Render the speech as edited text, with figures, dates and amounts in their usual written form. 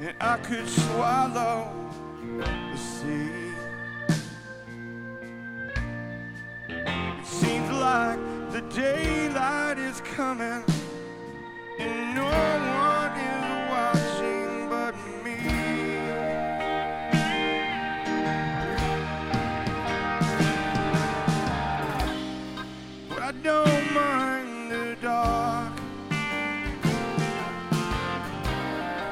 and I could swallow the sea. It seems like the daylight is coming, and no one is watching but me. But I don't